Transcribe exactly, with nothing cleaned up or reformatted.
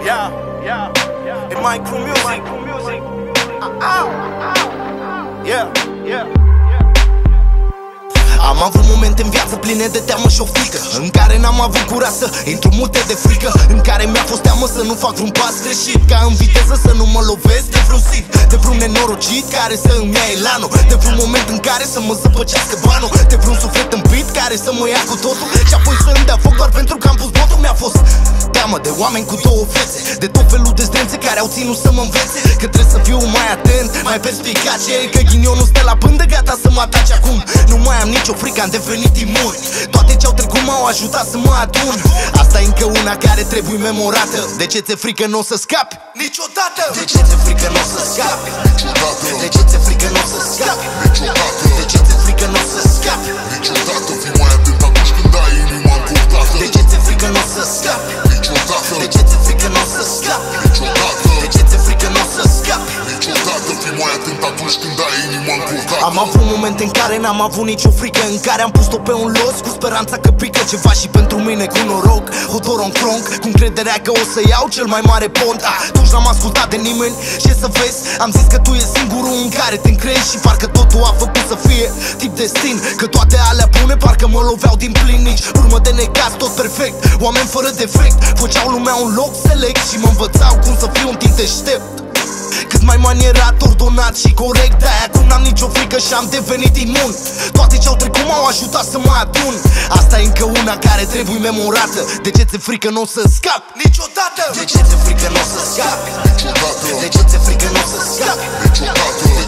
Yeah, yeah, yeah. In my crew music. Yeah, yeah. Am avut momente în viață pline de teamă și o frică, în care n-am avut curaj să intru multe de frică, în care mi-a fost teamă să nu fac vreun pas greșit, ca în viteză să nu mă lovesc de vreun sit, de vreun nenorocit care să îmi ia elanul, de vreun moment în care să mă zăpăcească banul, de vreun suflet împit care să mă ia cu totul și apoi să îmi dea foc doar pentru că am pus botul. Mi-a fost teamă de oameni cu două fețe, de tot felul de zdrențe care au ținut să mă învețe că trebuie să fiu mai atent, mai perspicace, că ghinionul stă la pândă gata să mă atace acum. Nu mai am nicio frică, am devenit imun. Toate ce-au trecut m-au ajutat să mă adun. Asta e încă una care trebuie memorată. De ce ți-e frică n-o să scapi niciodată? De ce ți-e frică n-o să scapi niciodată? De ce ți-e frică n-o să scapi niciodată? De ce ți-e frică n-o să scapi niciodată? Fii mai atent atunci când ai inima încurtată. De ce ți-e frică n-o să scapi niciodată? De ce ți-e frică n-o să scapi niciodată? De ce ți-e frică n-o să scapi niciodată? Fii mai atent atunci când ai inima încurtată. Am avut momente în care n-am avut nicio frică, în care am pus-o pe un los cu speranța că pică ceva și pentru mine cu noroc Hodoron-cronc, cu încrederea că o să iau cel mai mare pont. Atunci n-am ascultat de nimeni, ce să vezi, am zis că tu e singurul în care te încrezi și parcă totul a făcut să fie tip destin, că toate alea bune parcă mă loveau din plin. Nici urmă de negat, tot perfect, oameni fără defect, făceau lumea un loc select și mă învățau cum să fiu un tip deștept, cât mai manierat, ordonat și corect. De-aia acum n-am nicio frică și am devenit imun. Toate ce-au trecut m-au ajutat să mă adun. Asta e încă una care trebuie memorată. De ce ți-e frică n-o să scapi niciodată? De ce ți-e frică n-o să scapi niciodată? De ce ți-e frică n-o să scapi niciodată?